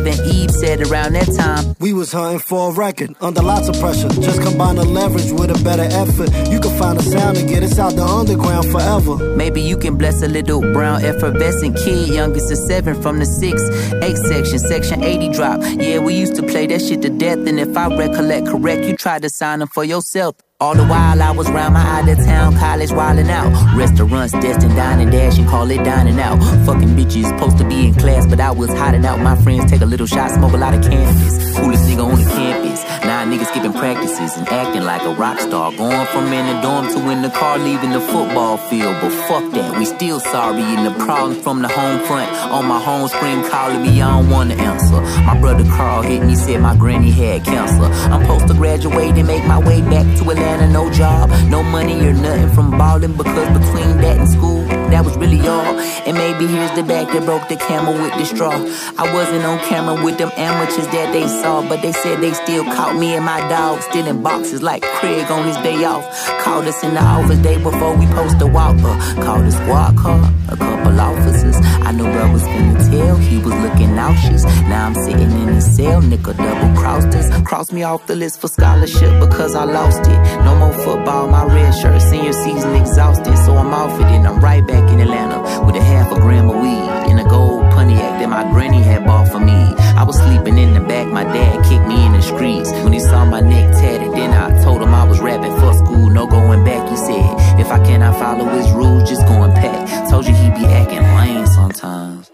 even Eve said around that time. We was hunting for a record, under lots of pressure. Just combine the leverage with a better effort. You can find a sound to get us out the underground forever. Maybe you can bless a little brown effervescent kid, youngest of 7 from the 6-8 section, section 80 drop. Yeah, we used to play that shit to death, and if I recollect correct, you tried to sign them for yourself. All the while I was round my out-of-town college wildin' out. Restaurants, destined dine and dash and call it dining out. Fucking bitches supposed to be in class, but I was hiding out. My friends take a little shot, smoke a lot of cannabis. Coolest nigga on the campus. Now niggas skipping practices and acting like a rock star. Going from in the dorm to in the car, leaving the football field. But fuck that, we still sorry. And the problem from the home front. On my home screen calling me, I don't wanna answer. My brother Carl hit me, said my granny had cancer. I'm supposed to graduate and make my way back to Atlanta, no job, no money or nothing from ballin', because between that and school, that was really all. And maybe here's the back that broke the camel with the straw. I wasn't on camera with them amateurs that they saw, but they said they still caught me and my dog stealing boxes like Craig on his day off. Called us in the office day before we post a walk up. Called a squad car, a couple officers. I knew bro was finna tell, he was looking nauseous. Now I'm sitting in the cell, nigga double crossed us. Crossed me off the list for scholarship because I lost it. No more football, my red shirt, senior season exhausted. So I'm off it and I'm right back in Atlanta with a half a gram of weed in a gold Pontiac that my granny had bought for me. I was sleeping in the back, my dad kicked me in the streets. When he saw my neck tatted, then I told him I was rapping for school, no going back. He said, if I cannot follow his rules, just go and pack. Told you he be acting lame sometimes.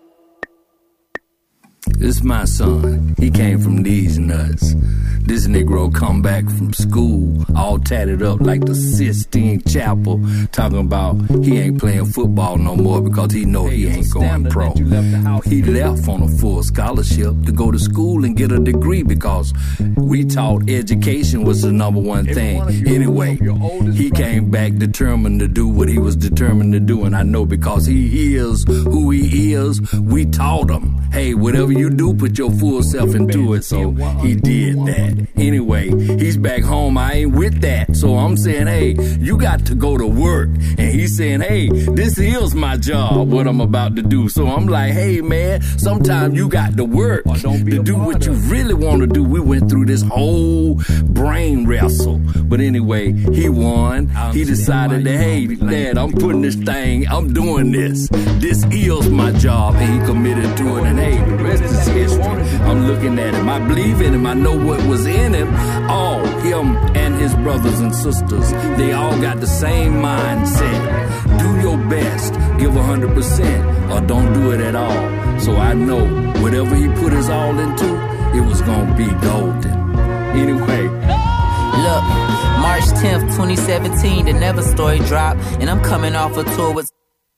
This my son, he came from these nuts. This Negro come back from school, all tatted up like the Sistine Chapel, talking about he ain't playing football no more because he know he ain't going pro. He left on a full scholarship to go to school and get a degree because we taught education was the #1 thing. Anyway, he came back determined to do what he was determined to do, and I know because he is who he is, we taught him, hey, whatever you do, put your full self into it, so he did that. Anyway, he's back home, I ain't with that, so I'm saying, hey, you got to go to work, and he's saying, hey, this is my job, what I'm about to do, so I'm like, hey man, sometimes you got to work to do what you really want to do. We went through this whole brain wrestle, but anyway, he won. He decided that, hey, Dad, I'm putting this thing, I'm doing this is my job, and he committed to it, and hey, the rest is history. I'm looking at him, I believe in him, I know what was in him. All him and his brothers and sisters, they all got the same mindset. Do your best, give 100%, or don't do it at all. So I know whatever he put his all into, it was gonna be golden. Anyway, look, March 10th, 2017, the Never story dropped, and I'm coming off a tour with.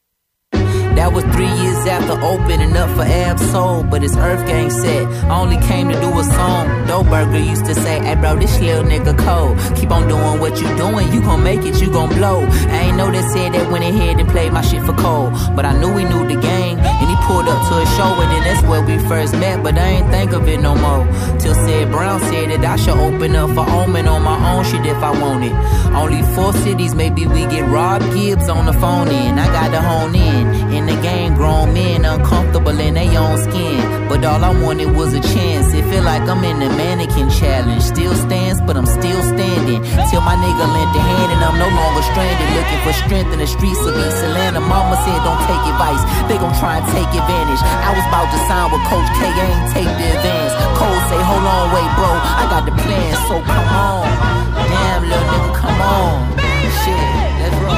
That was 3 years after opening up for Ab Soul, but it's Earth Gang set. I only came to do a song. Doe Burger used to say, hey bro, this little nigga cold. Keep on doing what you doing, you gon' make it, you gon' blow. I ain't know that said that went ahead and played my shit for Cole, but I knew he knew the game, and he pulled up to a show, and then that's where we first met, but I ain't think of it no more. Till said Brown said that I should open up for Omen on my own shit if I want it. Only 4 cities, maybe we get Rob Gibbs on the phone in. I got to hone in the game, grown men uncomfortable in their own skin, but all I wanted was a chance. It feel like I'm in the mannequin challenge. Still stands, but I'm still standing. Till my nigga lent a hand and I'm no longer stranded, looking for strength in the streets of East Atlanta. Mama said don't take advice, they gon' try and take advantage. I was about to sign with Coach K, I ain't take the advance. Cole say hold on, wait bro, I got the plan, so come on. Damn little nigga, come on. Shit, let's roll.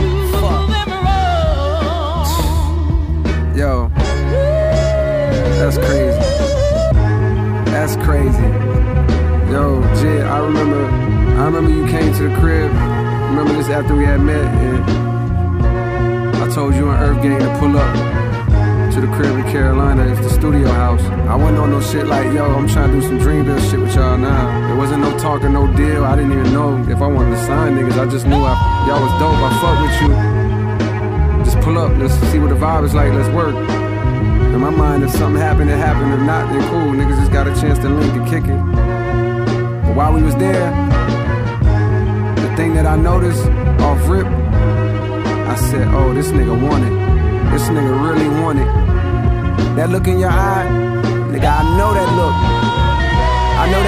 Yo, that's crazy. That's crazy. Yo, Jid, I remember you came to the crib. Remember this after we had met, and I told you and Earth Gang to pull up to the crib in Carolina. It's the studio house. I wasn't on no shit like, yo, I'm trying to do some Dreamville shit with y'all now. There wasn't no talk or no deal. I didn't even know if I wanted to sign niggas. I just knew y'all was dope. I fuck with you. Just pull up, let's see what the vibe is like, let's work. In my mind, if something happened, it happened. If not, then cool, niggas just got a chance to link and kick it. But while we was there, the thing that I noticed off rip, I said, oh, this nigga want it. This nigga really want it. That look in your eye, nigga, I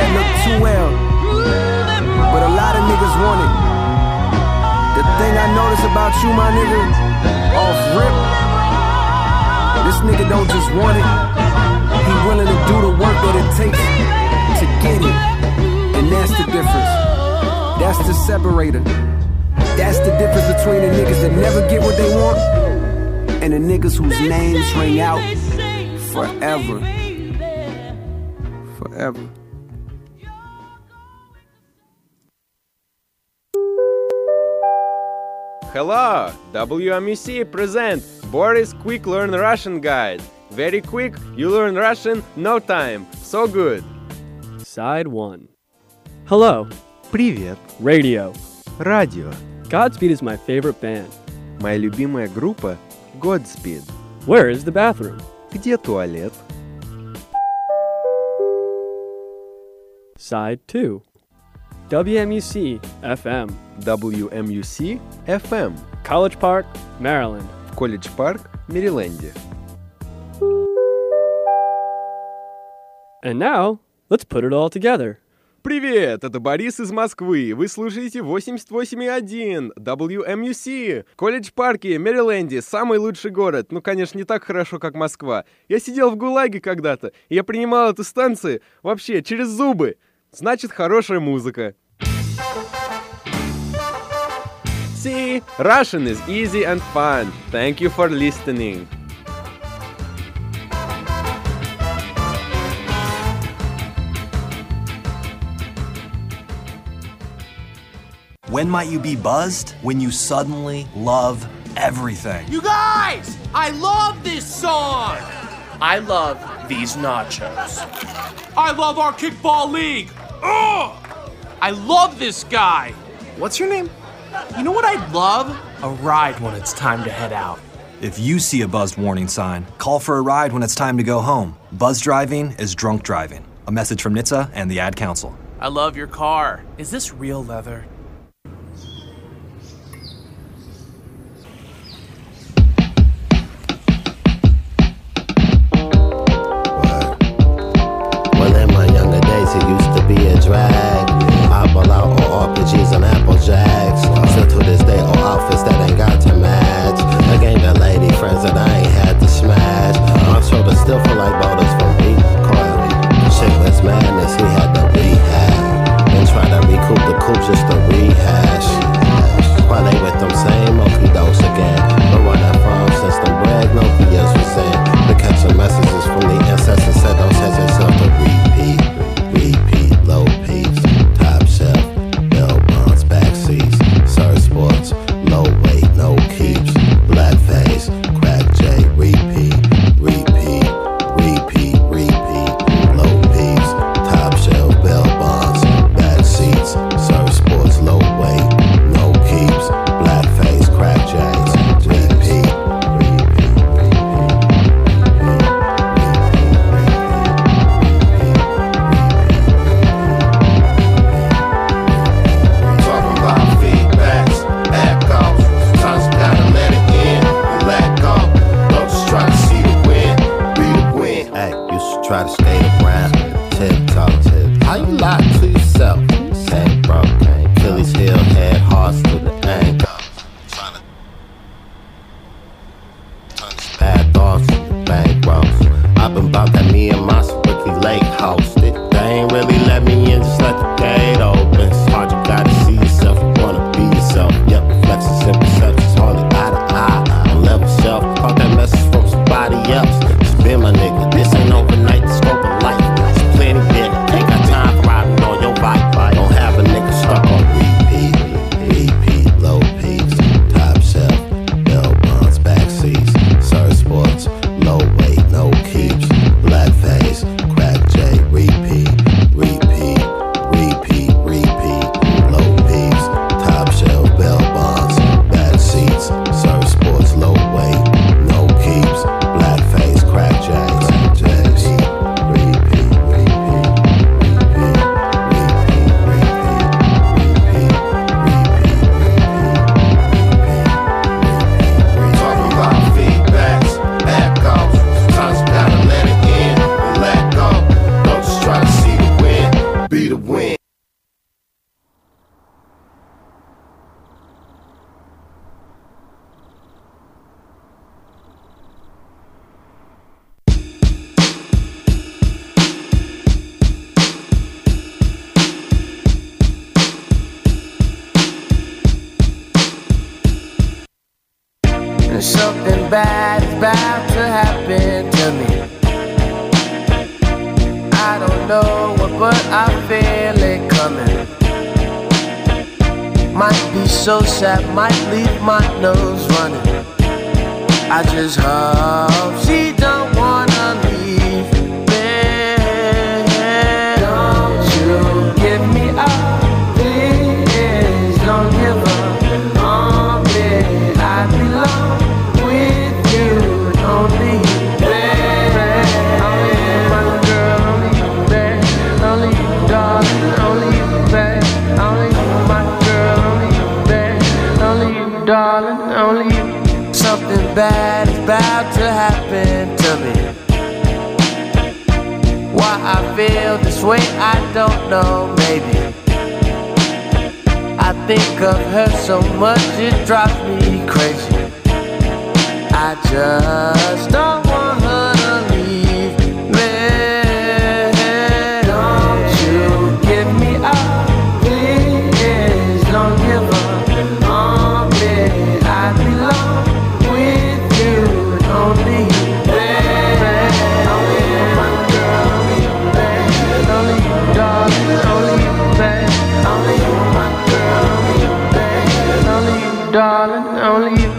might look too well, but a lot of niggas want it. The thing I notice about you, my nigga, off rip, this nigga don't just want it, he willing to do the work that it takes to get it. And that's the difference. That's the separator. That's the difference between the niggas that never get what they want and the niggas whose names ring out forever. Forever. Hello! WMUC present Boris Quick Learn Russian Guide. Very quick, you learn Russian, no time. So good. Side 1. Hello. Привет. Radio. Радио. Godspeed is my favorite band. Моя любимая группа Godspeed. Where is the bathroom? Где туалет? Side 2. WMUC FM. WMUC FM. College Park, Maryland. В Колледж-парк, Мэриленде. And now, let's put it all together. Привет, это Борис из Москвы. Вы слушаете 88,1 WMUC. Колледж-парки, Мэриленде, самый лучший город. Ну, конечно, не так хорошо, как Москва. Я сидел в ГУЛАГе когда-то, и я принимал эту станцию вообще через зубы. Значит, хорошая музыка. See, Russian is easy and fun. Thank you for listening. When might you be buzzed? When you suddenly love everything. You guys! I love this song! I love these nachos. I love our kickball league! Ugh! I love this guy! What's your name? You know what I'd love? A ride when it's time to head out. If you see a buzzed warning sign, call for a ride when it's time to go home. Buzz driving is drunk driving. A message from NHTSA and the Ad Council. I love your car. Is this real leather? It used to be a drag. I ball out on RPGs and Apple Jacks. Still to this day, all outfits that ain't got to match. I gained the lady friends that I ain't had to smash. My shoulders still feel like boulders from recoil. Shitless madness, he had to rehab. And try to recoup the coupe just to rehash. While they with them same okie dokes again. But where that from since the bread Nokias was in. But catching messages from the ancestors said those heads themselves to repeat. Repeat, low peaks, top shelf, bell bonds, back seats, surf sports, low weight, no keeps, black face, crack J, repeat, repeat, repeat, repeat, low peaks, top shelf, bell bonds, back seats, surf sports, low weight, no keeps, black face, crack J's, repeat, repeat, try to skate around, tip-toe, how you lie to yourself? Ain't broke, Achilles heel, head, hearts to the ankle. Trying to turn this bad thoughts to bankrolls. I've been about that me and my Ricky Lake hosted. They ain't really let me in, just let the gate open. It's hard, you gotta see yourself, you wanna be yourself. Yep, reflexes and perceptions, hardly eye to eye. On level shelf, caught that message from somebody else. Just been my nigga, this ain't overnight, the scope of life. It's plenty big, ain't got time for riding on your bike. Don't have a nigga stuck on repeat, repeat, low peaks, top shelf, bell bonds, back seats, surf sports, low weight, no keeps, black face, crack J, repeat, repeat. Something bad is about to happen to me. I don't know what, but I feel it coming. Might be so sad, might leave my nose running. I just hope she don't wanna leave me. Don't you give me up, please. Don't give up on me. I belong with you, only you, babe. Only you, my girl, only you, babe. Only you, darling, only you, babe. Only you, my girl, only you, babe. Only you, darling, only you. Something bad is about to happen to me. Why I feel this way, I don't know, maybe. I think of her so much, it drives me crazy. I just don't want her to leave me. Don't you give me up, please. Don't give up on me. I belong with you, only you, babe. Only you, my girl, only you, babe. Only you, darling, only you, babe. Only you, my girl, only you, babe. Only you, darling, only you.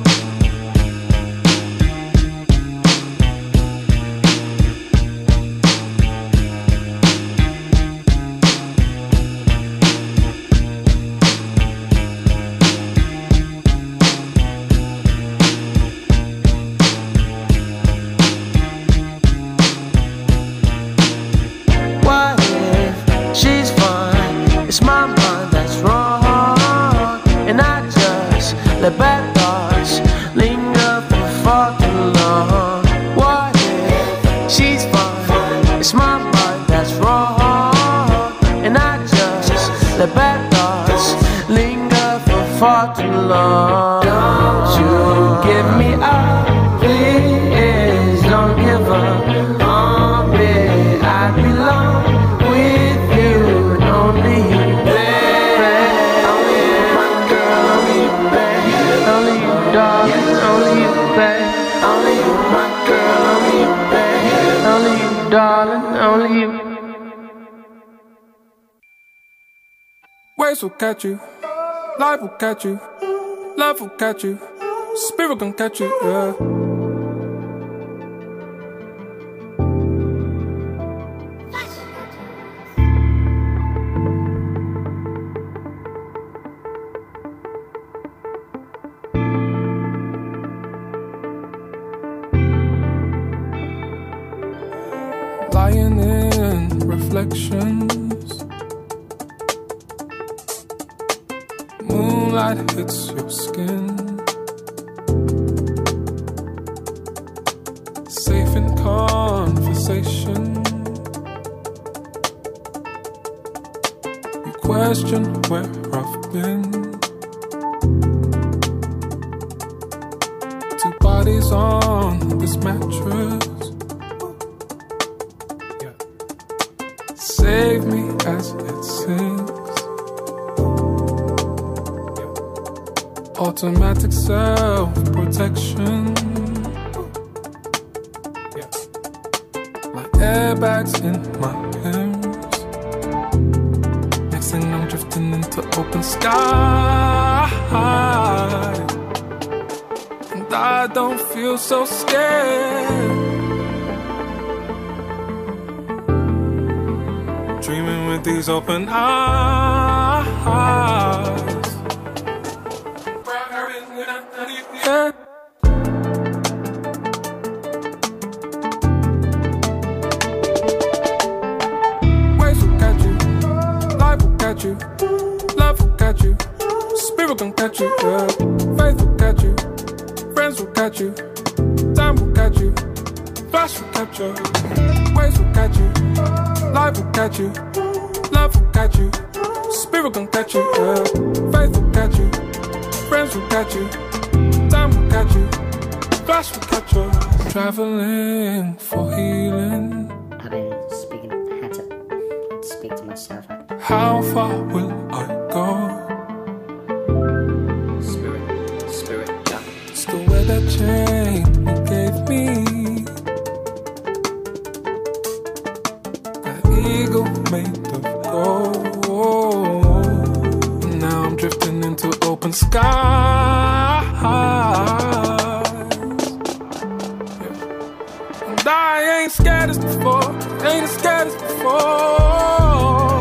The bad thoughts linger for far too long. What if she's fine? It's my mind that's wrong. And I just let bad thoughts linger for far too long. Don't you give me up, please. Don't give up on me. I belong with you, only you, babe. Only you, my girl, only you, babe. Only you, darling, only you, babe. Only you, my girl, only you, babe. Only you, darling, only you. Waves will catch you, life will catch you, love will catch you, spirit gon' catch you, yeah. Lying in reflections, moonlight hits your skin, safe in conversation. You question where I've been. Two bodies on this mattress. Save me as it sinks. Automatic self-protection. Like airbags in my limbs. Next thing I'm drifting into open sky. And I don't feel so scared. Dreaming with these open eyes. Yeah. Waves will catch you, life will catch you, love will catch you, spirit gon' catch you, yeah. Faith will catch you, friends will catch you, time will catch you, flash will catch you. Waves will catch you, life will catch you, love will catch you, spirit gon' catch you, yeah. Faith will catch you, friends will catch you, time will catch you, flash will catch you. Traveling for healing. I've been had to speak to myself. How far will I go? Spirit, yeah. Still where the eagle made of gold. And now I'm drifting into open skies. And I ain't scared as before, ain't as scared as before.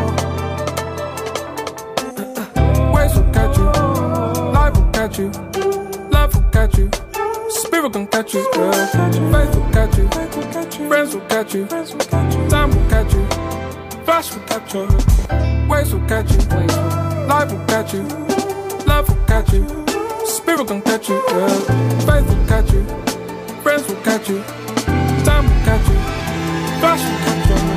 Waves will catch you, life will catch you, love will catch you, spirit gon' catch you, faith will catch you, friends will catch you, time will catch you, flash will catch you, waves will catch you, life will catch you, love will catch you, spirit gon' catch you, faith will catch you, friends will catch you, time will catch you, flash will catch you.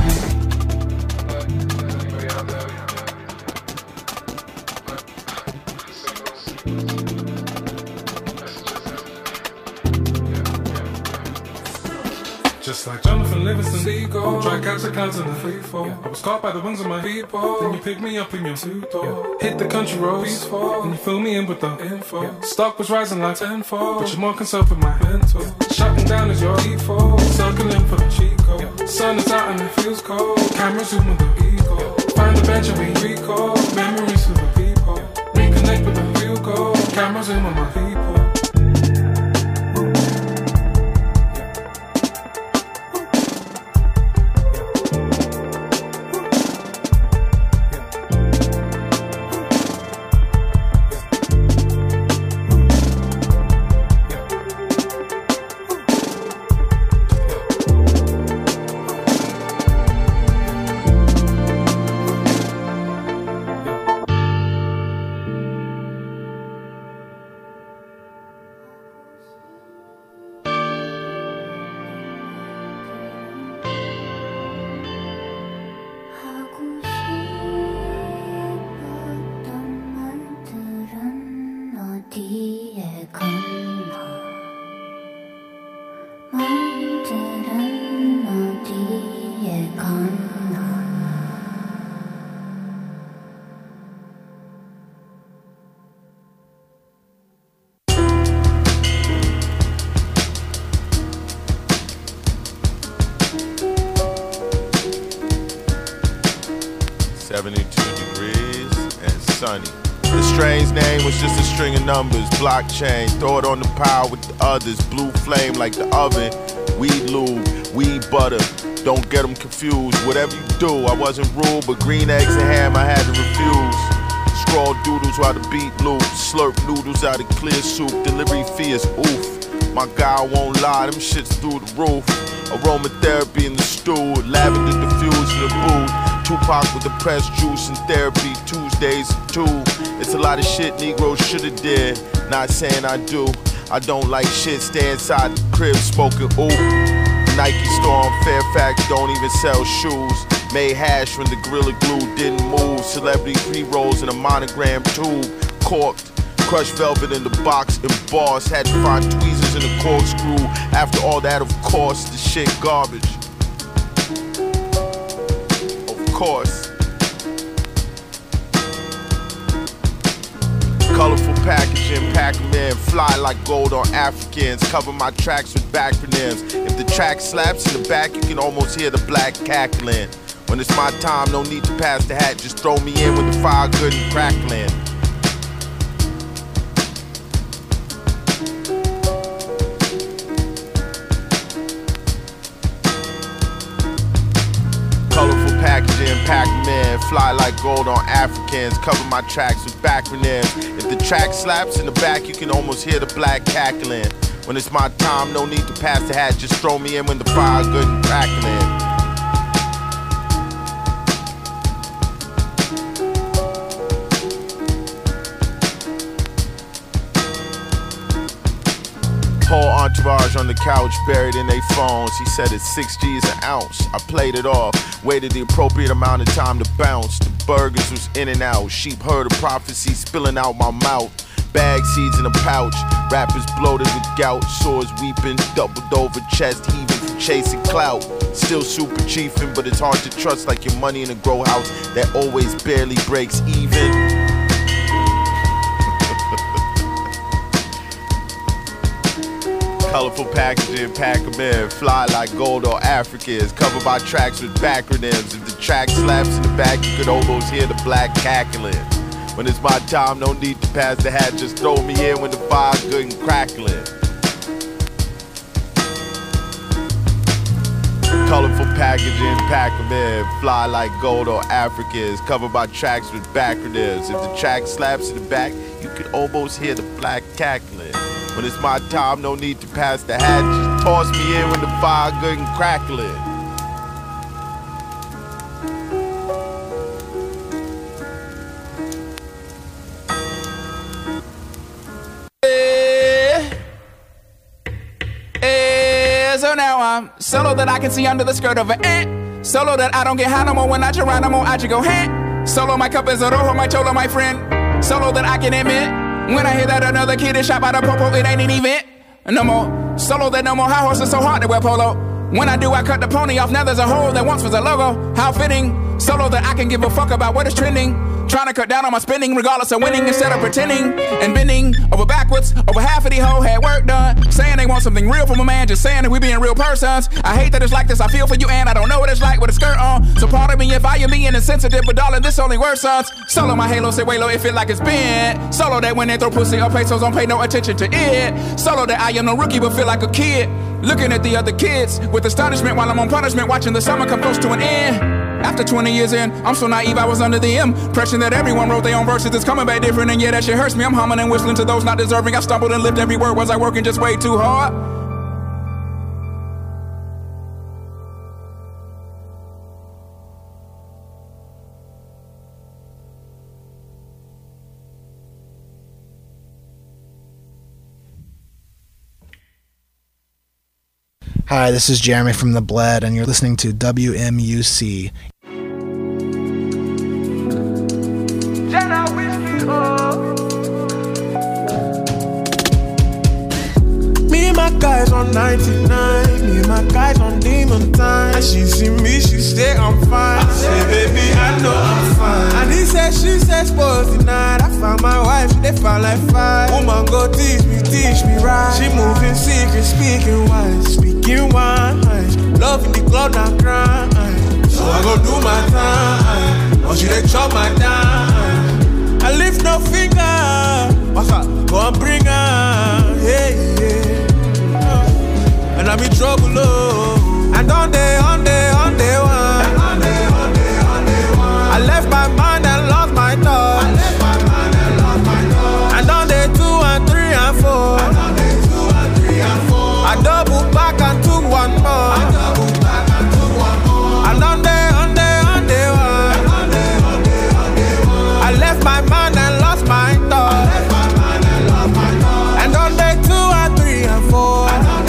Just like Jonathan Livingston, seagull, try catch the clouds in the free fall. I was caught by the wings of my people. Then you picked me up in your two-door. Hit the country roads, peaceful, and you fill me in with the info. Stock was rising like tenfold, but you're more concerned with my mental. Shutting down is your default, circling for the Chico. Sun is out and it feels cold. Camera zooming the ego. Find the bench and we recall memories of the people. Reconnect with the real goal. Camera zoom on my people. Numbers, blockchain, throw it on the pile with the others. Blue flame like the oven. Weed lube, weed butter. Don't get them confused. Whatever you do, I wasn't rude, but green eggs and ham I had to refuse. Scroll doodles while the beat loop. Slurp noodles out of clear soup. Delivery fee is oof. My guy won't lie, them shits through the roof. Aromatherapy in the stool. Lavender diffuse in the booth. Tupac with the pressed juice and therapy. Tuesdays too. It's a lot of shit Negroes shoulda did. Not saying I do. I don't like shit. Stay inside the crib smoking ooh. Nike store on Fairfax don't even sell shoes. Made hash when the Gorilla Glue didn't move. Celebrity pre-rolls in a monogram tube. Corked. Crushed velvet in the box embossed. Had to find tweezers in the corkscrew. After all that, of course, the shit garbage. Course. Colorful packaging, pack 'em in, fly like gold on Africans. Cover my tracks with acronyms. If the track slaps in the back, you can almost hear the black cackling. When it's my time, no need to pass the hat. Just throw me in with the fire good and crackling. Pac-Man, fly like gold on Africans. Cover my tracks with acronyms. If the track slaps in the back, you can almost hear the black cackling. When it's my time, no need to pass the hat. Just throw me in when the fire good and crackling. Whole entourage on the couch, buried in their phones. He said it's 6 G's an ounce. I played it off, waited the appropriate amount of time to bounce. The burgers was in and out. Sheep heard a prophecy spilling out my mouth. Bag seeds in a pouch. Rappers bloated with gout. Sores weeping, doubled over chest heaving from chasing clout. Still super chiefin', but it's hard to trust like your money in a grow house that always barely breaks even. Colorful packaging, pack 'em in. Fly like gold or Africans. Covered by tracks with backronyms. If the track slaps in the back, you could almost hear the black cackling. When it's my time, no need to pass the hat. Just throw me in when the fire's good and crackling. Colorful packaging, pack 'em in. Fly like gold or Africans. Covered by tracks with backronyms. If the track slaps in the back, you could almost hear the black cackling. When it's my time, no need to pass the hat. Just toss me in when the fire good and crackling. So now I'm solo that I can see under the skirt of an ant. Solo that I don't get high no more when I Geronimo, I just go hand. Solo my cup is a rojo, my cholo, my friend. Solo that I can admit. When I hear that another kid is shot by the popo, it ain't an event. No more solo that no more high horses so hard to wear polo. When I do, I cut the pony off, now there's a hole that once was a logo. How fitting, solo that I can give a fuck about what is trending. Trying to cut down on my spending regardless of winning instead of pretending and bending over backwards. Over half of these hoes had work done. Saying they want something real from a man, just saying that we being real persons. I hate that it's like this, I feel for you and I don't know what it's like with a skirt on. So pardon me if I am being insensitive, but darling, this only worse sons. Solo my halo, say way low, it feel like it's been. Solo that when they throw pussy or pesos, don't pay no attention to it. Solo that I am no rookie, but feel like a kid. Looking at the other kids with astonishment while I'm on punishment, watching the summer come close to an end. After 20 years in, I'm so naive I was under the impression that everyone wrote their own verses. It's coming back different and yeah, that shit hurts me. I'm humming and whistling to those not deserving. I stumbled and lived every word. Was I working just way too hard? Hi, this is Jeremy from The Bled, and you're listening to WMUC. Me and my guys on 99, me and my guys on Demon Time. And she see me, she say I'm fine. I say, baby, I know I'm fine. And he said, she said, sports tonight. I found my wife, they found like five. Woman, go teach me right. She moving secret, speaking wise, speaking wine. Love in the club, not crying. So I go do my time. Or she they chop my time. I lift no finger. What's up? Go and bring her. Hey, yeah. And I'm in trouble, oh. And on day one. I left my mind and lost my thoughts. And on day 2 and 3 and 4. I double back and took one more. And on day 1. I left my mind and lost my thoughts. And on day 2 and 3 and 4.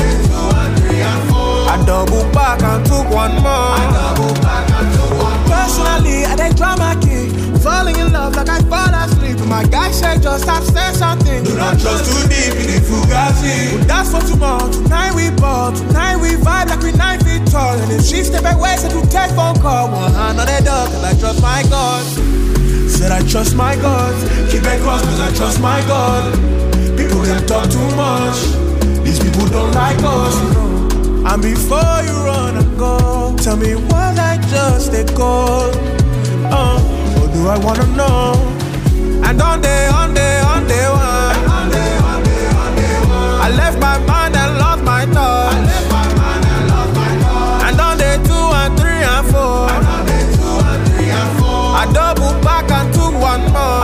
I double back and took one more. Personally, I dey drama king. Falling in love like I fall asleep. My guy said just stop saying something. Do not trust too deep in the Fugazi. But that's for tomorrow. Tonight we ball. Tonight we vibe like we 9 feet tall. And if she step away, said to take phone call. One hand on the door, cause I trust my God. Said I trust my God. Keep it cross cause I trust my God. People can talk too much. These people don't like us, you know. And before you run and go, tell me was I just a call? Or do I wanna know? And on day 1. I left my mind and lost my thoughts. And on day 2 and 3 and 4. I double back and took one more.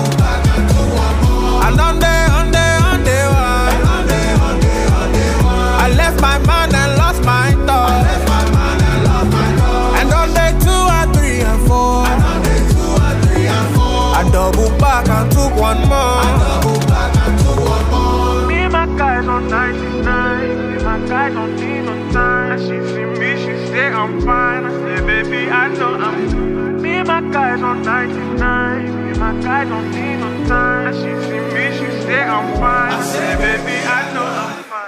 And on day 1. I left my mind and lost my thoughts. And on day 2 and 3 and 4. I double back and took one more. Me and my guys on 99. Me and my guys on Demon Time. And she see me, she say I'm fine. I say, baby, I know I'm fine. Me and my guys on 99. Me and my guys on Demon Time. And she see me, she say I'm fine. I say, baby, I know I'm fine.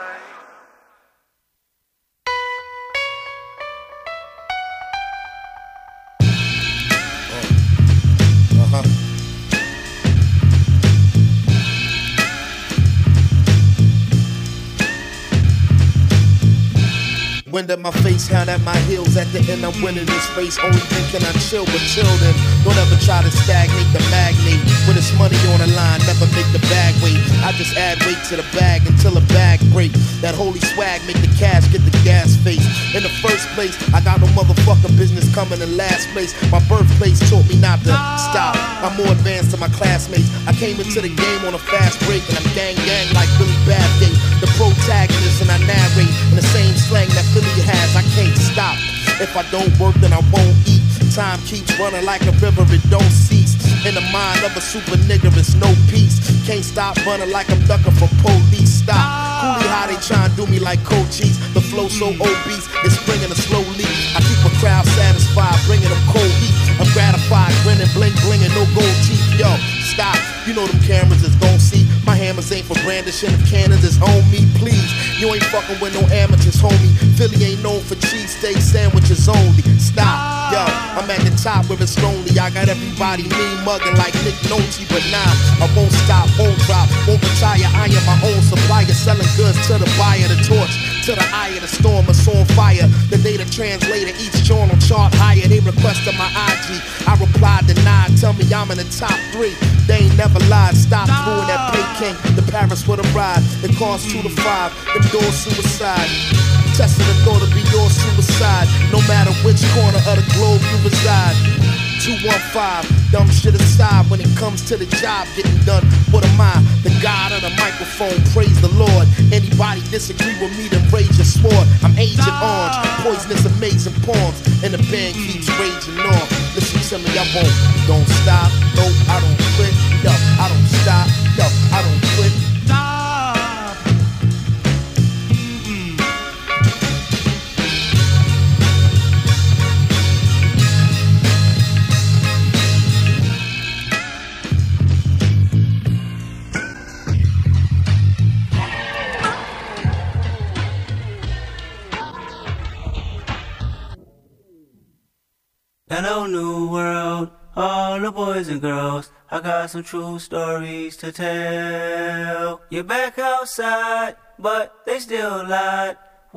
Wind at my face, hound at my heels. At the end, I'm winning this race. Only thinking I chill, but chill then. Don't ever try to stagnate the magnate. With this money on the line, never make the bag wait. I just add weight to the bag until the bag break. That holy swag make the cash get the gas face. In the first place, I got no motherfucking business coming in last place. My birthplace taught me not to stop. I'm more advanced than my classmates. I came into the game on a fast break, and I'm gang like Billy Bathgate, the protagonist, and I narrate in the same slang that Philly has. I can't stop. If I don't work, then I won't eat. Time keeps running like a river, it don't cease. In the mind of a super nigga, it's no peace. Can't stop running like I'm ducking from police. Stop. Coolie how they tryna do me like Cochise. The flow so obese, it's bringing a slow leak. I keep a crowd satisfied, bringing them cold heat. I'm gratified, grinning, blink, blinging, no gold teeth. Yo, stop. You know them cameras is gon' see. My hammers ain't for brandishing. If cannons is on me, please. You ain't fucking with no amateurs, homie. Philly ain't known for cheesesteak sandwiches only. Stop, yo, I'm at the top where it's lonely. I got everybody mean mugging like Nick Nolte, but nah, I won't stop, won't drop, won't retire. I am my own supplier, selling goods to the buyer. The torch to the eye of the storm, it's on fire. The data translator, each journal chart higher. They requested my IG, I replied denied. Tell me I'm in the top 3. They ain't never lied. Stop through that Peking to Paris with a ride. It costs 2 to 5. Them doors suicide. Testing the thought to be your suicide. No matter which corner of the globe you reside. 215, dumb shit aside. When it comes to the job getting done, what am I? The god of the microphone, praise the Lord. Anybody disagree with me, then raise your sword. I'm Agent Orange, poisonous amazing poems. And the band keeps raging on. Listen to me, I won't. Don't stop, no, I don't quit. Yo, I don't stop, yo, I don't quit. Hello, new world, all the boys and girls. I got some true stories to tell. You're back outside, but they still lied.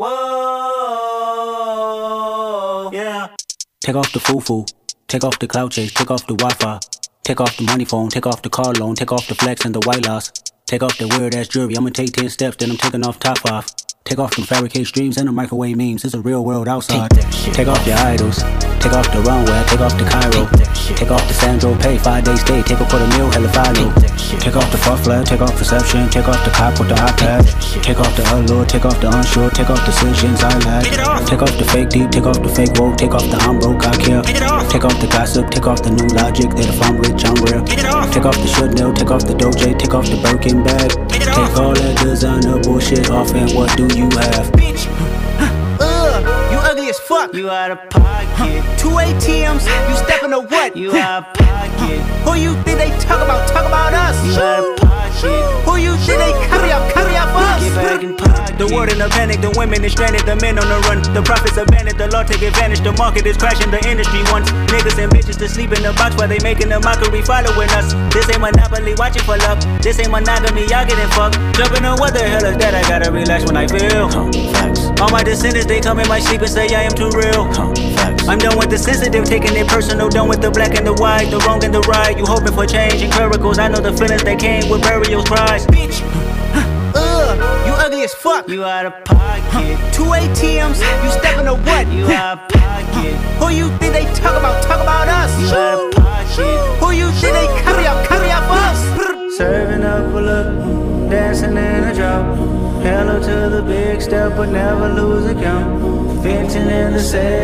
Whoa, yeah. Take off the foo-foo, take off the cloud chase, take off the Wi-Fi, take off the money phone, take off the car loan, take off the flex and the white loss. Take off the weird ass jewelry, I'ma take 10 steps, then I'm taking off top 5. Take off them fabricate streams and the microwave memes. It's a real world outside. Take off your idols. Take off the runway. Take off the Cairo. Take off the Sandro Pay. 5-day stay. Take a quarter meal. Hella follow. Take off the fuck flag. Take off perception. Take off the cop with the iPad. Take off the allure. Take off the unsure. Take off decisions I lack. Take off the fake deep. Take off the fake woke. Take off the I'm broke. I care. Take off the gossip. Take off the new logic that if I'm rich I'm real. Take off the should know. Take off the Doja. Take off the Birkin bag. Take all that designer bullshit off and what do you have? Bitch, you ugly as fuck. You out of pocket. 2 ATMs, you stepping to what? You out of pocket. Who you think they talk about? Talk about us. You out of pocket. Who you think they carry up for us? Get back in pocket. The world in a panic, the women is stranded, the men on the run. The profits abandoned, the law take advantage. The market is crashing, the industry wants niggas and bitches to sleep in the box while they making a mockery following us. This ain't monopoly, watch it for love. This ain't monogamy, y'all getting fucked. Jumping on what the hell is that? I gotta relax when I feel. All my descendants, they come in my sleep and say I am too real. I'm done with the sensitive, taking it personal. Done with the black and the white, the wrong and the right. You hoping for change and miracles. I know the feelings that came with burial cries. Bitch, you ugly as fuck. You out of pocket. 2 ATMs, you stepping to what? You out of pocket. Who you think they talk about? Talk about us. You out of pocket. Who you think they carry up for us? Serving up a look, dancing in a drop. Hello to the big step, but never lose a count. Venting in the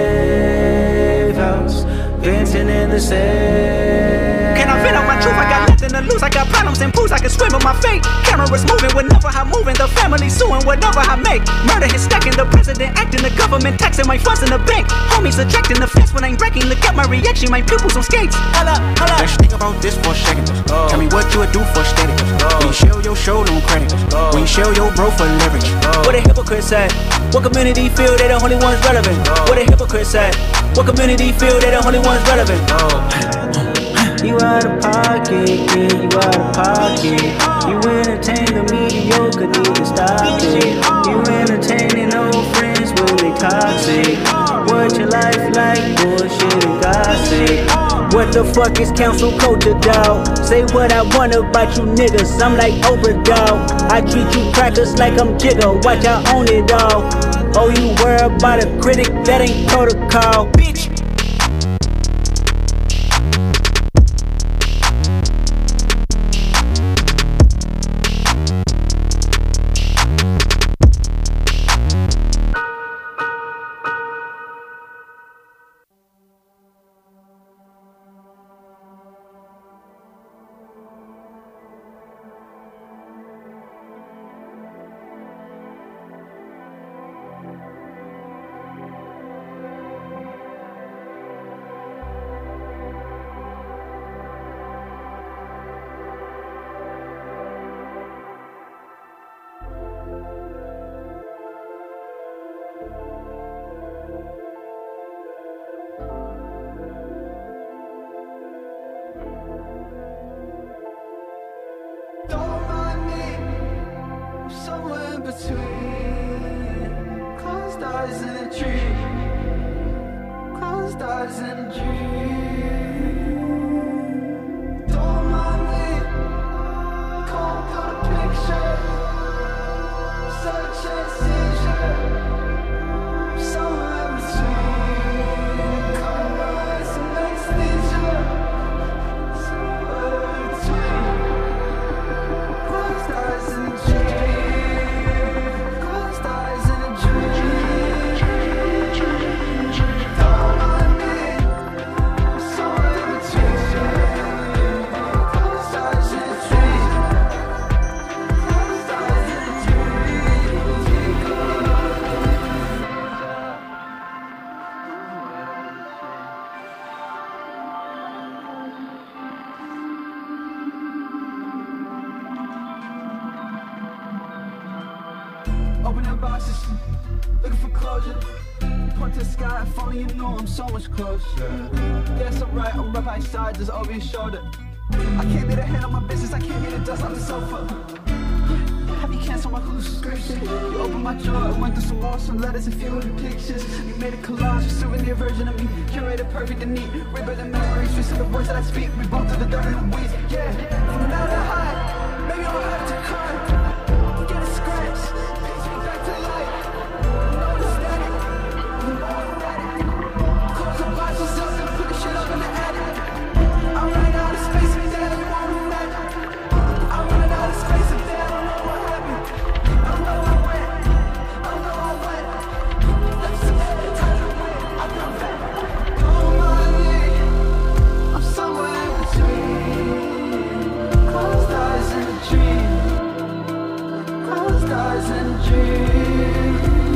safe house. Venting in the safe. Can I vent out my truth? I got nothing to lose. I got problems and pools. I can swim in my fate. Cameras moving whenever I'm moving. The family suing whatever I make. Murder is stacking. The president acting. The government taxing my funds in the bank. Homies ejecting the fence when I'm breaking. Look at my reaction. My pupils on skates. Holla, holla. Let's think about this for a second. Tell me what you would do for status. When you show your show, no credit. When you show your bro for leverage. What a hypocrite said. What community feel they the only ones relevant? What a hypocrite said. What community feel they the only ones relevant? You out of pocket, yeah, you out of pocket. You entertain the mediocre, need to stop it. You entertaining old friends when they toxic. What your life like, bullshit and gossip. What the fuck is council culture, dawg? Say what I want about you niggas, I'm like Oprah, dawg. I treat you crackers like I'm Jigga, watch I own it all. Oh, you worry about a critic, that ain't protocol, bitch. Opening boxes, looking for closure. Point to the sky, if only you knew I'm so much closer. Yeah, it's alright, I'm right by your side, just over your shoulder. I can't be the head of my business, I can't be the dust off the sofa. Have you canceled my Hulu subscription? You opened my drawer, I went through some awesome letters and few of the pictures. You made a collage, a souvenir version of me, curated perfect and neat. Ripping the memories, twisting the words that I speak. We both do the dirt and the weeds, yeah. From now to high, maybe I'll have to cry. Get a scratch, piece me back to life. No static, the more erratic. Close the boxes up and put the shit up in the attic. I ran out of space and that you won't imagine. I ran out of space and that I don't know what happened. I know I went, I know I went. Left some head, time to win, I come back. Don't mind me, I'm somewhere in between. Closed eyes in a dream. Closed eyes in a dream.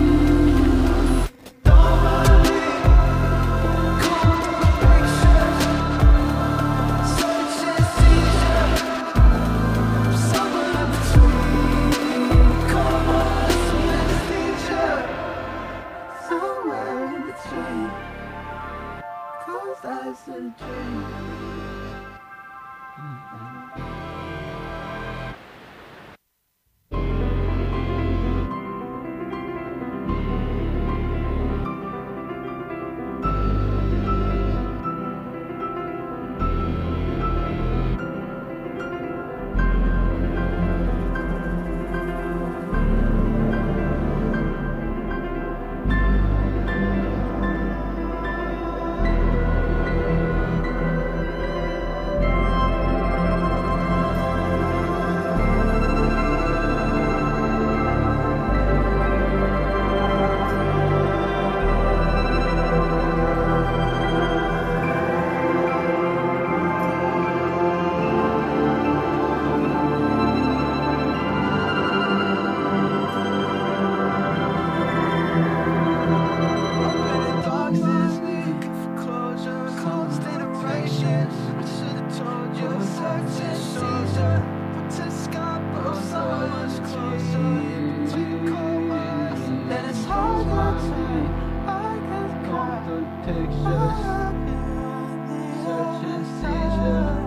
Don't mind me, cold pictures. Search and seizure. Somewhere in between. Coma, anesthesia. Somewhere in between. Closed eyes in a dream. Pictures, search and seizure.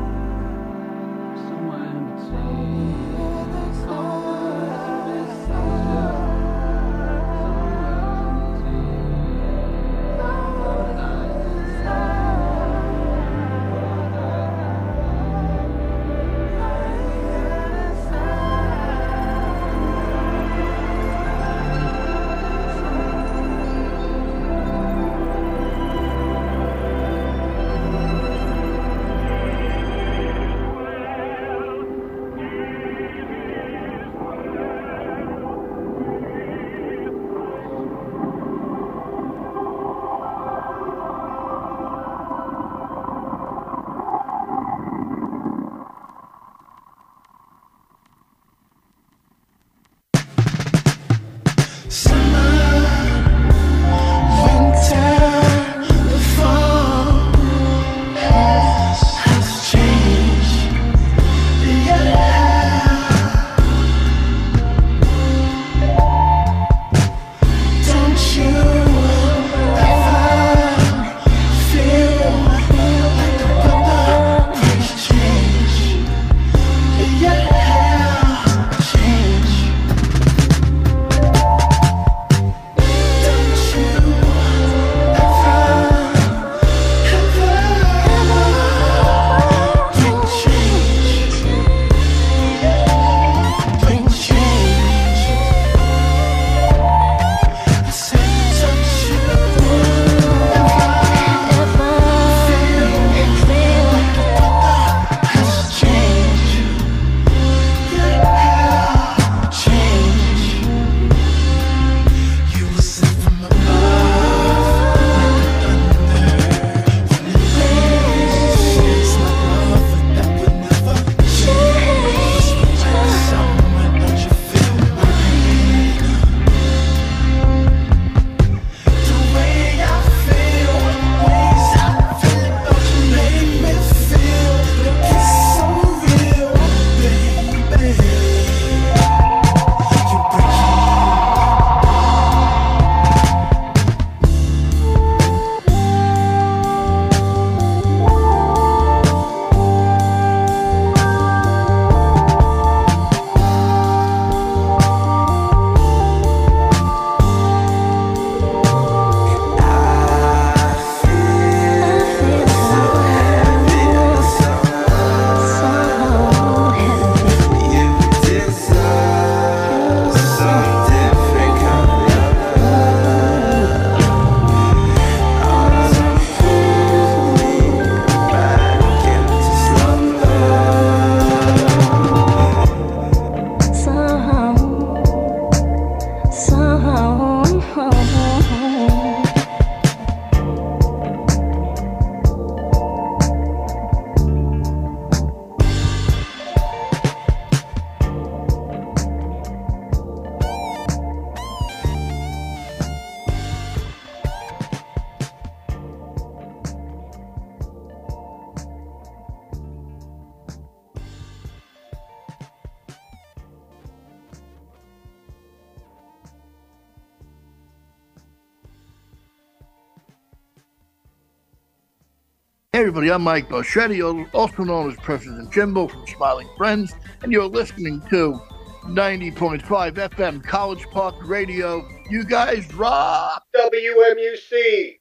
Hey everybody, I'm Mike Boschetti, also known as President Jimbo from Smiling Friends, and you're listening to 90.5 FM College Park Radio. You guys rock! WMUC!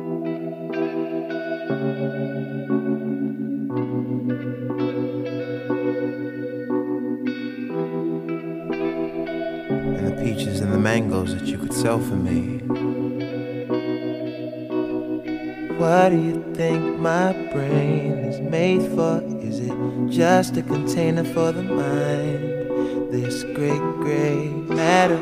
And the peaches and the mangoes that you could sell for me. What do you think my brain is made for? Is it just a container for the mind? This great gray matter.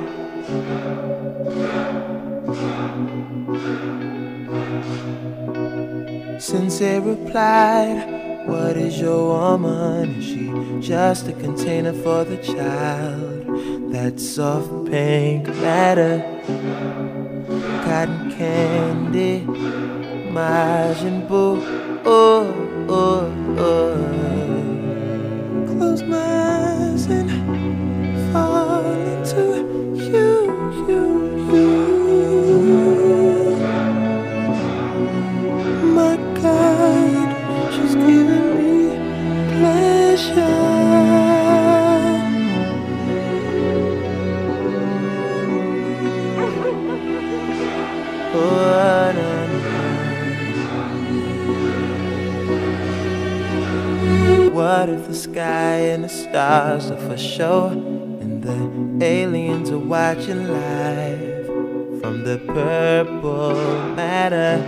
Sensei replied, what is your woman? Is she just a container for the child? That soft pink matter. Cotton candy, Majin Buu, oh, oh, oh. Close my eyes and fall into you. My God, she's giving me pleasure. Oh, no. What if the sky and the stars are for show, and the aliens are watching live from the purple matter?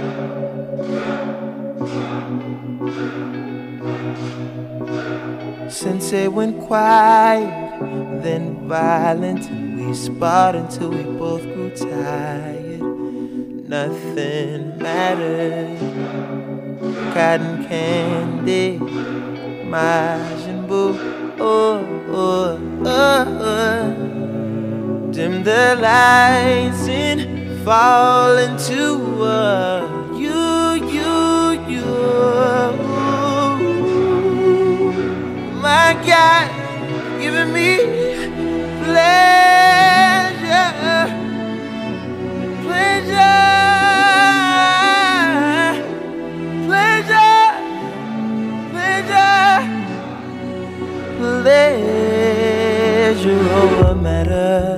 Sensei went quiet, then violent, and we sparred until we both grew tired. Nothing mattered. Cotton candy, Majin Buu, oh, oh, oh, oh. Dim the lights and fall into you. My God, giving me pleasure. Pleasure over matter.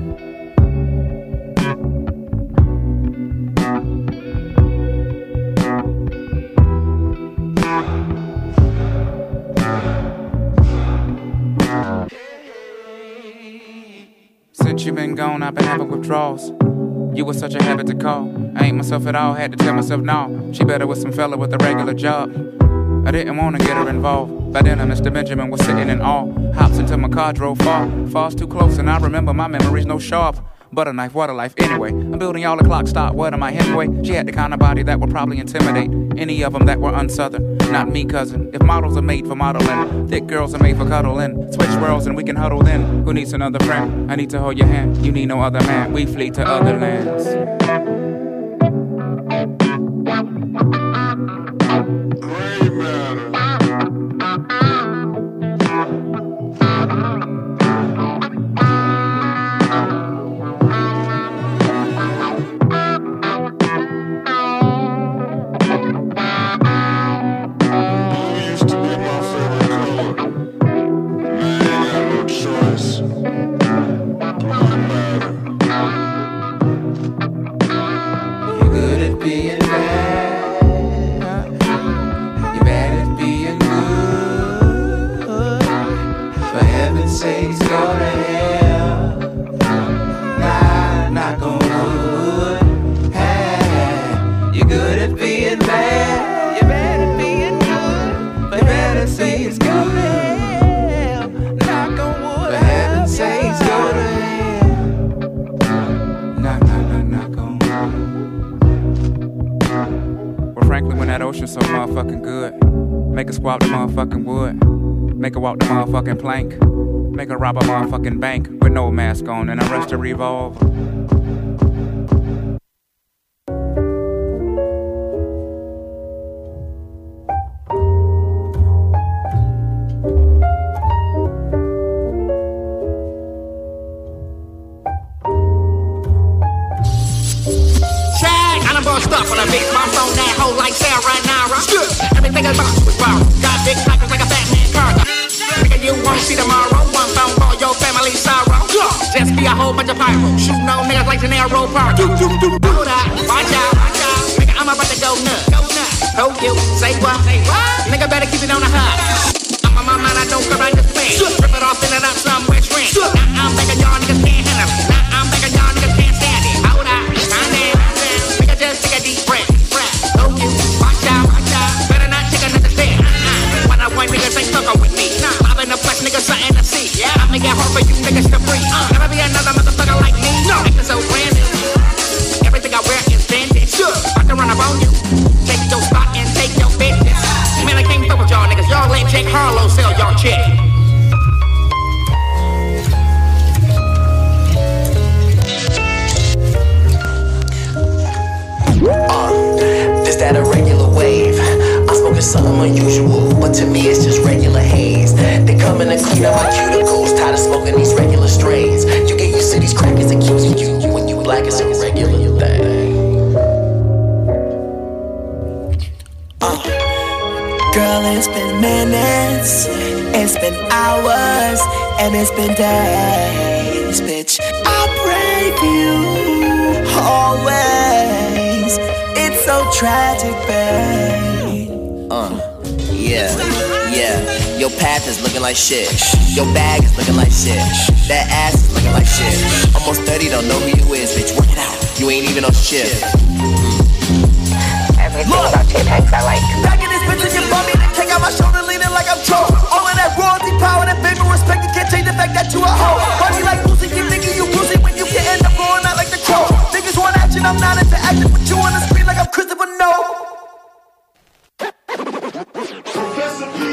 Since you been gone, I've been having withdrawals. You was such a habit to call. I ain't myself at all, had to tell myself no. She better with some fella with a regular job. I didn't want to get her involved. By then, Mr. Benjamin was sitting in awe. Hops into my car, drove far. Falls too close, and I remember my memories no sharp. Butter knife, water life, anyway. I'm building y'all a clock stop, what am I, Hemingway? She had the kind of body that would probably intimidate any of them that were unsouthern. Not me, cousin. If models are made for modeling, thick girls are made for cuddling. Switch worlds and we can huddle then. Who needs another friend? I need to hold your hand. You need no other man. We flee to other lands. So motherfucking good. Make her swap the motherfucking wood. Make her walk the motherfucking plank. Make her rob a motherfucking bank with no mask on and arrest a revolver. Check, I done bust up on a big mom on that hoe like Sarah Nara. nigga box with wow. Got big pockets like a Batman car. Nigga, you won't see tomorrow. One phone call, your family sorrow. Just be a whole bunch of pyro. Shooting on niggas like an arrow park. Hold up, watch out. Nigga, I'm about to go nuts. Hold you, say what? Nigga, better keep it on the high. I'm on my mind, I don't come right this way. Rip it off, fill it up somewhere strange. Now I'm begging y'all niggas can't handle it. Now I'm begging y'all niggas can't stand it. Hold up, calm down. Nigga, just take a deep breath. Hold you, watch out. Better not take another step. One-on-one niggas ain't fucking with me. Mobbing the flesh, niggas something to see. I make it hard for you niggas to breathe. Never be another motherfucker like me. Acting so brand new. Everything I wear is vintage. About to run up on you. Take your spot and take your business. Man, I can't fuck with y'all niggas. Y'all let Jake Harlow sell y'all chick. This that a regular wave. I'm smoking something unusual, but to me it's just regular haze. They coming to clean up my cuticles. Tired of smoking these regular strains. You get used to these crackers accusing you when you black it's a regular thing. Girl, it's been minutes, it's been hours, and it's been days, bitch. I pray for you always. It's so tragic, babe. Yeah. Your path is looking like shit. Your bag is looking like shit. That ass is looking like shit. Almost 30, don't know who you is, bitch. Work it out. You ain't even on shift. Everything about Tim Hanks I like. Back in this bitch and you bump me, then take out my shoulder, leaning like I'm Joe. All of that royalty power, that fame and respect, you can't change the fact that you a hoe. Body like Lucy, keep thinking you bruisey when you can end up going out like the crow. Niggas want action, I'm not into acting with you on the screen like I'm Christopher Nolan. Professor P.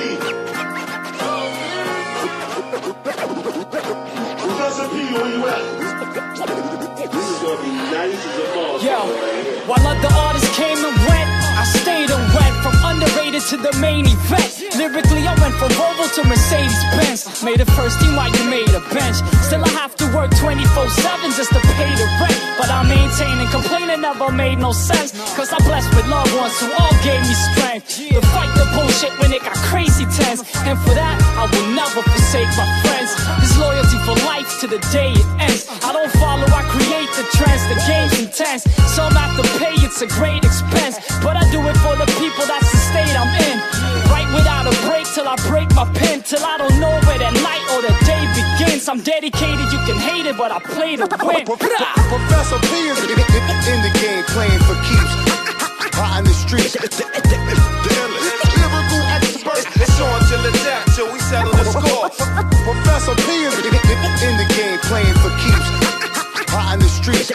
Professor P, where you at? This is gonna be nice as a ball. Yo, while other artists came and went, I stayed and went from underrated to the main event. Lyrically, I went from Volvo to Mercedes-Benz. Made a first team while you made a bench. Still, I have to work 24/7 just to pay the rent. But I maintain and complaining never made no sense. Cause I'm blessed with loved ones who all gave me strength to fight the bullshit when it got crazy tense. And for that, I will never forsake my friends. This loyalty for life to the day it ends. I don't follow, I create the trends. The game's intense. Some have to pay, it's a great expense. But I do it for the people, that's the state I'm in. Right without a break till I break my pen. Till I don't know where the night or the day begins. I'm dedicated, you can hate it, but I play to win. Professor P is in the game playing for keeps. Hot in the streets. Lyrical expert. It's on till it's out, till we settle the score. Professor P is in the game playing for keeps. Hot in the streets.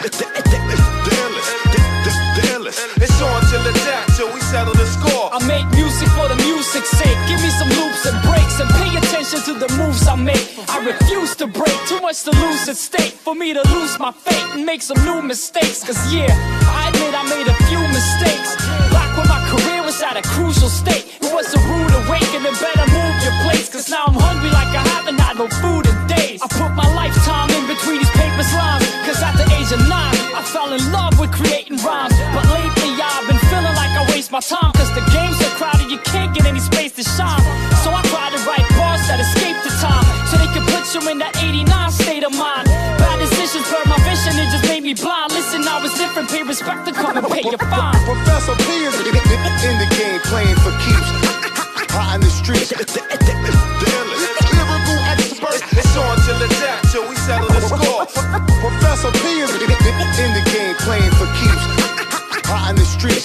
It's on till it's out, till we settle the score. I make music for the music's sake. Give me some loops and breaks and pay attention to the moves I make. I refuse to break, too much to lose at stake. For me to lose my fate and make some new mistakes. Cause yeah, I admit I made a few mistakes. Back when my career was at a crucial state. It was a rude awakening, better move your place. Cause now I'm hungry like I haven't had no food in days. I put my lifetime in between these paper slimes. Cause at the age of 9, I fell in love with creating rhymes. But lately I've been feeling like I waste my time. Cause the game's so crowded you can't get any space to shine. So I try to write bars that escape the time. So they can put you in that 89 state of mind. Bad decisions blurred my vision, it just made me blind. Listen, now it's different, pay respect to come and pay your fine. Professor P is in the game playing for keeps. Hot in the streets. Lyrical expert. It's on till it's out, till we settle the score. Professor P is in the game playing for keeps. Hot in the streets.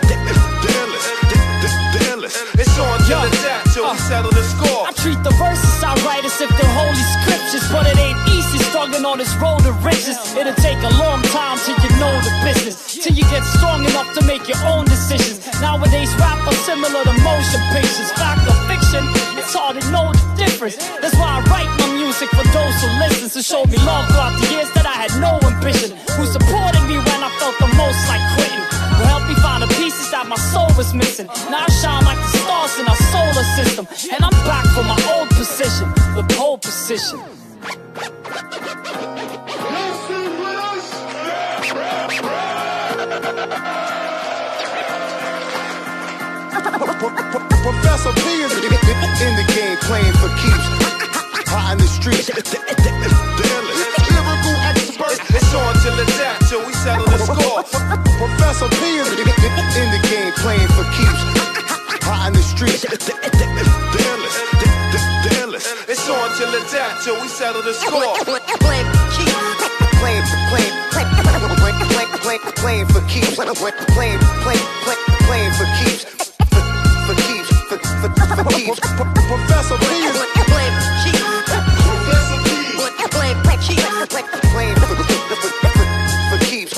It's on till it's out, till we settle the score. I treat the verses I write as if they're holy scriptures, but it ain't easy struggling on this road to riches. It'll take a long time till you know the business, till you get strong enough to make your own decisions. Nowadays rap are similar to motion pictures. Fact or fiction, it's hard to know the difference. That's why I write my music for those who listen, to show me love throughout the years that I had no ambition, who supported me when I felt the most like quitting, who helped me find the pieces that my soul was missing. Now I shine like the stars in our solar system, and I'm back for my old position, the pole position. Professor P is in the game playing for keeps. Hot in the streets. Lyrical expert. It's on till it's out, till we settle the score. Professor P is in the game playing for keeps. Hot in the streets. It's on till it's out, till we settle the score. Playing for keeps. Playing for keeps. For keeps. For keeps. Professor P is playing for keeps. Playing for keeps. Playing for keeps.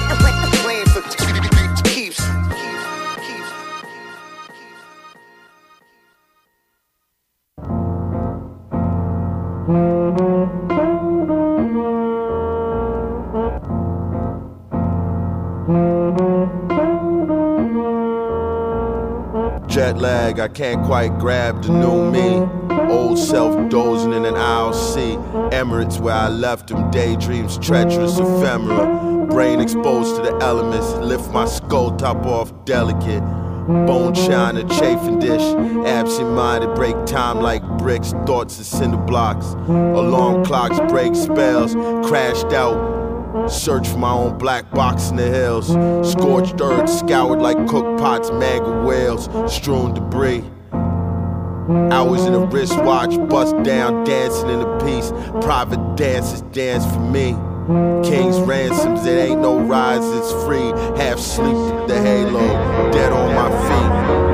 Jet lag, I can't quite grab the new me. Old self dozing in an aisle seat. Emirates where I left them, daydreams treacherous, ephemera. Brain exposed to the elements, lift my skull top off delicate. Bone china, chafing dish. Absent-minded, break time like bricks. Thoughts of cinder blocks. Alarm clocks break spells. Crashed out. Search for my own black box in the hills. Scorched earth, scoured like cooked pots, mangled whales, strewn debris. Hours in a wristwatch, bust down, dancing in a piece. Private dancers dance for me. King's ransoms, it ain't no rise, it's free. Half sleep, the halo, dead on my feet.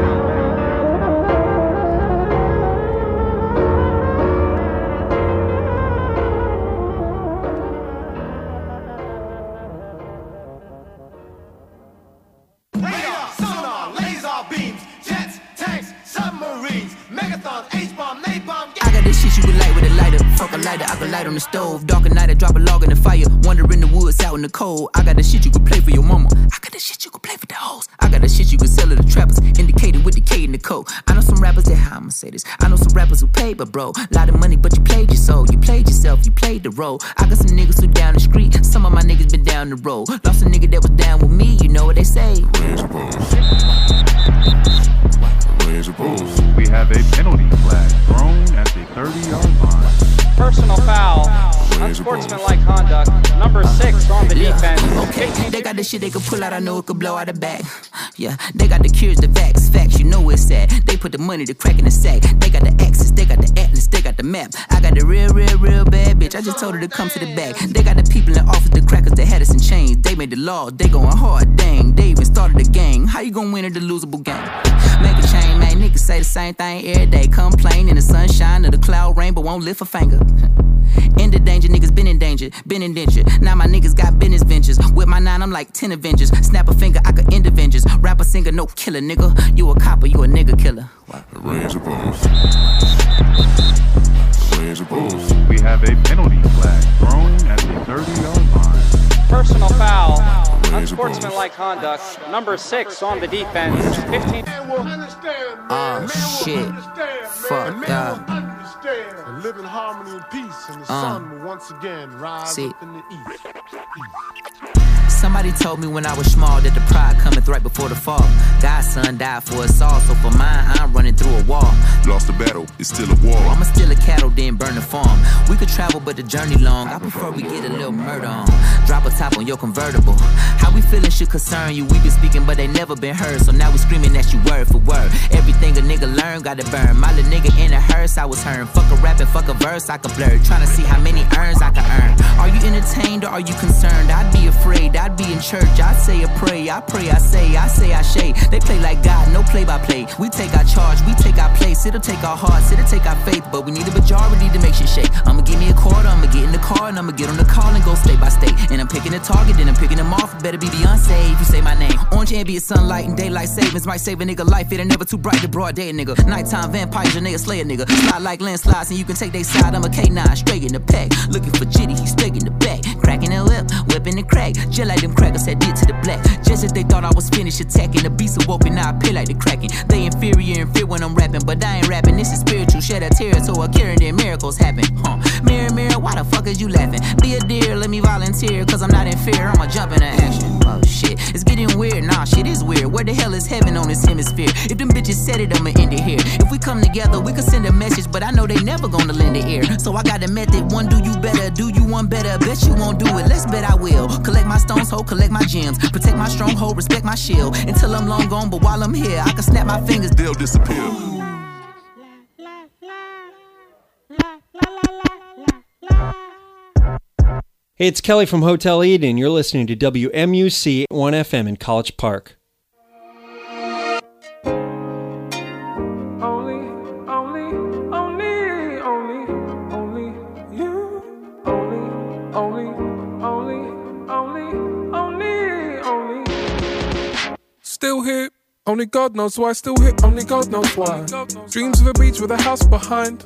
I can light on the stove. Dark at night, I drop a log in the fire. Wander in the woods, out in the cold. I got the shit you can play for your mama. I got the shit you can play for the hoes. I got the shit you can sell to the trappers. Indicated with the K in the code. I know some rappers that, how I'ma say this? I know some rappers who paid, but bro, lot of money, but you played your soul. You played yourself, you played the role. I got some niggas who down the street. Some of my niggas been down the road. Lost a nigga that was down with me, you know what they say. Raise a post. We have a penalty flag thrown at the 30-yard line. Personal foul, unsportsmanlike conduct, number 6 on the defense. Okay, they got the shit they can pull out, I know it could blow out a bag. Yeah, they got the cures, the facts, you know where it's at. They put the money, the crack in the sack. They got the axis, they got the atlas, they got the map. I got the real bad bitch, I just told her to come to the back. They got the people in the office, the crackers, that had us in chains. They made the law, they going hard, dang. They even started the gang. How you gonna win at the losable game? Make a change, man, niggas say the same thing every day. Complain in the sunshine or the cloud rain, but won't lift a finger. In the danger, niggas been in danger, been indentured. Now my niggas got business ventures. With my 9, I'm like 10 Avengers. Snap a finger, I could end Avengers. Rapper, singer, no killer, nigga. You a copper, you a nigga killer. Raise a post. Raise a post. We have a penalty flag thrown at the 30-yard line. Personal foul, unsportsmanlike conduct, number 6 on the defense. 15. Oh shit. Fuck yeah. And live in harmony and peace, and the sun will once again rise up in the east. Somebody told me when I was small that the pride cometh right before the fall. God's son died for us all, so for mine, I'm running through a wall. Lost the battle, it's still a war. I'ma steal a cattle, then burn the farm. We could travel, but the journey long. I prefer we get a little murder on. Drop a top on your convertible. How we feeling should concern you. We been speaking, but they never been heard. So now we screaming at you word for word. Everything a nigga learn, gotta burn. My little nigga in a hearse, I was hearing. Fuck a rap and fuck a verse, I could blur. Tryna see how many earns I can earn. Are you entertained or are you concerned? I'd be afraid, I'd be in church. I'd say a prayer, I pray, I say, I shade. They play like God, no play by play. We take our charge, we take our place. It'll take our hearts, it'll take our faith. But we need a majority to make shit shake. I'ma give me a quarter, I'ma get in the car, and I'ma get on the call and go state by state. And I'm picking a target, then I'm picking them off. Better be Beyonce if you say my name. Orange ambient sunlight and daylight savings might save a nigga life. It ain't never too bright to broad day, nigga. 9 Nighttime vampires, and they a slayer nigga. Slide like landslides, and you can take they side. I'm a K9, straight in the pack. Looking for Jitty, he's straight in the back. Cracking the whip, whipping the crack. Just like them crackers had did to the black. Just as they thought I was finished attacking. The beats awoke and now I appear like the Kraken. They inferior and fear when I'm rapping, but I ain't rapping. This is spiritual, shed a tear to a cure and then miracles happen. Mirror, mirror, why the fuck is you laughing? Be a deer, let me volunteer, cause I'm not in fear. I'ma jump into action. Oh shit, it's getting weird. Nah, shit is weird. Where the hell is heaven on this hemisphere? If them bitches said it, I'ma end it here. If we come together, we could send a message, but I know they never gonna lend an ear. So I got a method, one do you better, do you one better? Bet you won't do it, let's bet I will. Collect my stones, ho, collect my gems. Protect my stronghold, respect my shield. Until I'm long gone, but while I'm here, I can snap my fingers, they'll disappear. Hey, it's Kelly from Hotel Eden. You're listening to WMUC 1FM in College Park. Still here, only God knows why. Still here, only God knows why. Dreams of a beach with a house behind.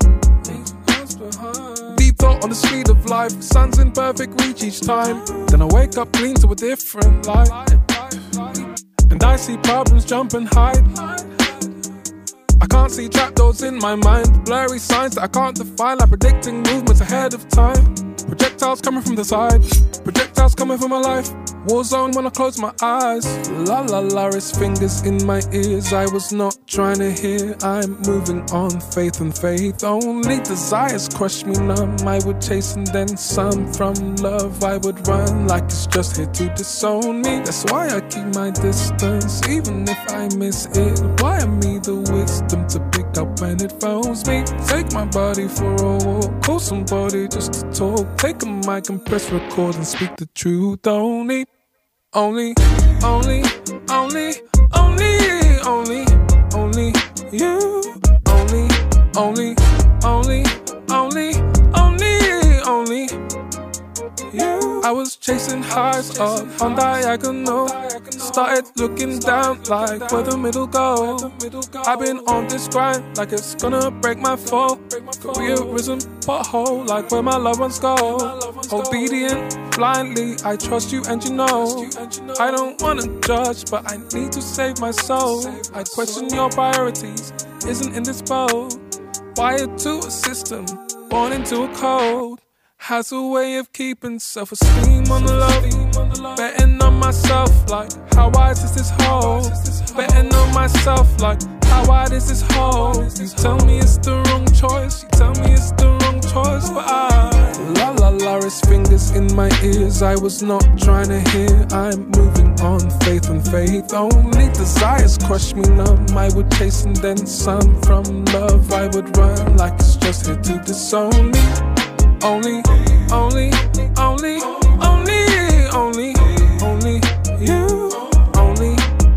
Deep thought on the speed of life. Sun's in perfect reach each time. Then I wake up clean to a different light. And I see problems jump and hide. I can't see trapdoors in my mind. Blurry signs that I can't define, like predicting movements ahead of time. Projectiles coming from the side. Projectiles coming from my life. War zone when I close my eyes. La la la, it's fingers in my ears. I was not trying to hear. I'm moving on, faith and faith. Only desires crush me numb. I would chase and then some. From love I would run like it's just here to disown me. That's why I keep my distance, even if I miss it. Why am me the wisdom to pick up when it phones me? Take my body for a walk. Call somebody just to talk. Take a mic and press record and speak the truth. Only you, only you. I was chasing highs up on diagonal. Started looking down like where the middle go. I've been on this grind like it's gonna break my fall. Careerism pothole like where my loved ones go. Obedient blindly, I trust you and you know. I don't wanna judge, but I need to save my soul. I question your priorities, isn't in this boat. Wired to a system, born into a code. Has a way of keeping self-esteem on the low. Betting on myself like, how wise is this hole? Betting on myself like, how wide is this hole? You tell me it's the wrong choice. You tell me it's the wrong choice. But la la la, it's fingers in my ears. I was not trying to hear. I'm moving on, faith and faith. Only desires crush me numb. I would chase and then some. From love I would run like it's just here to disown me. Only you, only you, only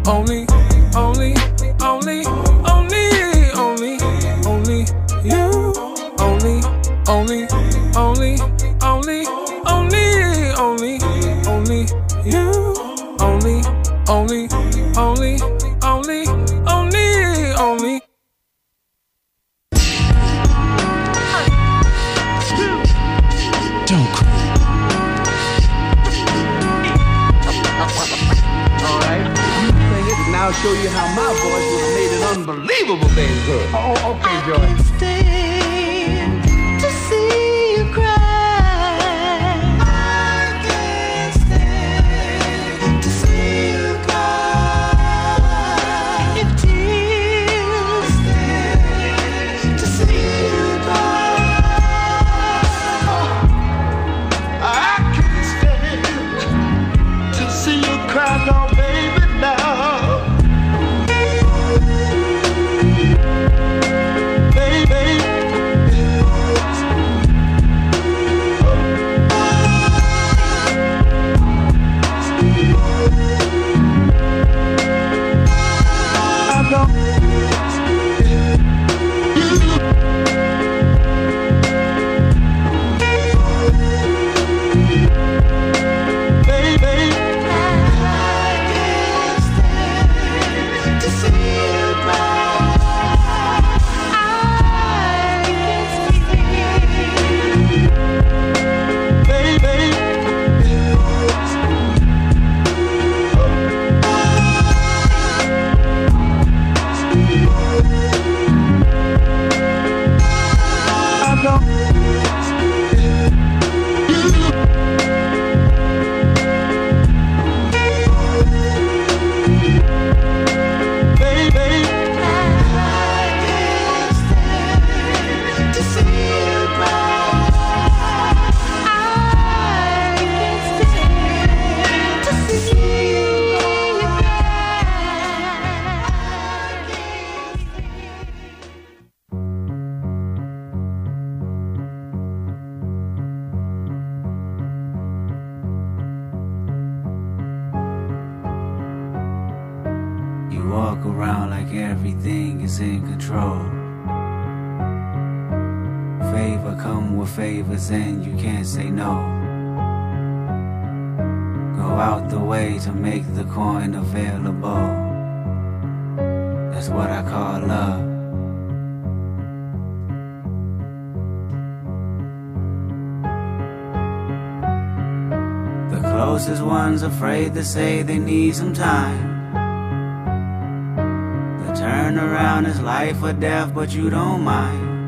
Don't cry. Alright, sing it and now I'll show you how my voice would have made an unbelievable thing good. Oh, okay, Joy. To see you cry, I can't stand to see you cry. If tears stand to see you cry, I can't stand to see you cry, no, baby, now. Baby, Look around like everything is in control. Favor come with favors and you can't say no. Go out the way to make the coin available. That's what I call love. The closest ones afraid to say they need some time. The turnaround is life or death, but you don't mind.